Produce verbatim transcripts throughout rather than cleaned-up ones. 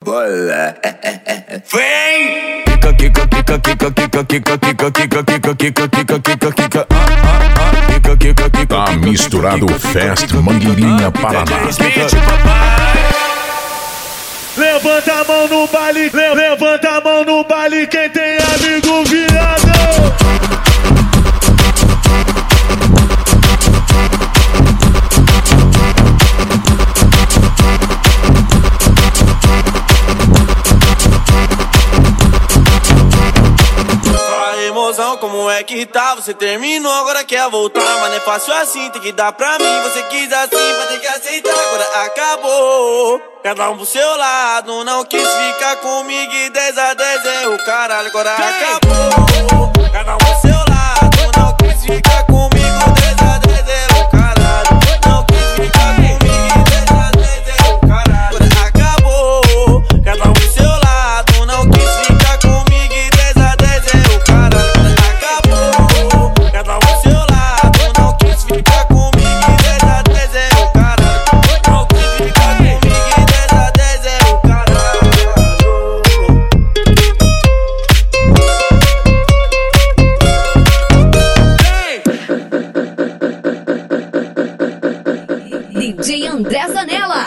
rebola. Vem! Kika, kika, kika, kika, kika, kika, kika, kika, kika, kika, kika, kika, kika, kika, kika, kika. Tá misturado Fest Mangueirinha Paraná. Levanta a mão no baile, levanta a mão no baile quem tem amigo viado. Como é que tá? Você terminou, agora quer voltar. Mas não é fácil assim, tem que dar pra mim. Você quis assim, vai ter que aceitar. Agora acabou, cada um pro seu lado. Não quis ficar comigo e dez a dez é o caralho. Agora acabou, cada um pro seu lado. Não quis ficar comigo, dez a dez é o caralho. Não quis ficar comigo e dez a dez é o caralho. Agora acabou, cada um pro seu lado. Não quis ficar comigo e dez a dez é o caralho. D J André Zanella.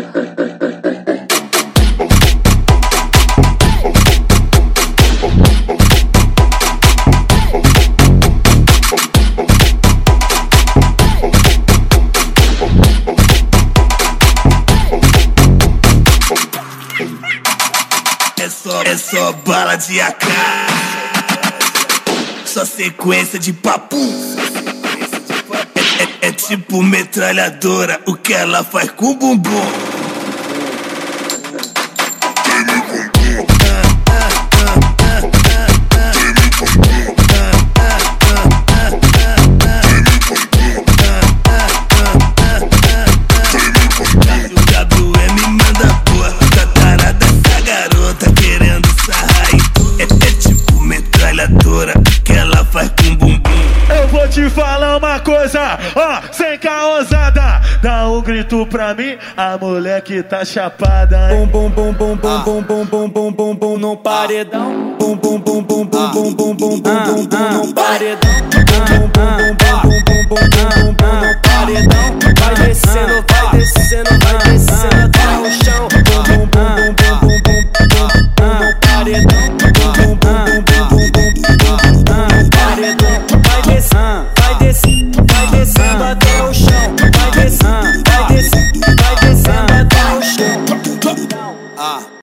É só, é só bala de A K, só sequência de papo. É, é, é tipo metralhadora, o que ela faz com o bumbum. Te falar uma coisa, ó, sem caosada. Dá um grito pra mim, a moleque tá chapada. Bum bum bum bum bum bum bum bum bum bum bum no paredão. Bum bum bum bum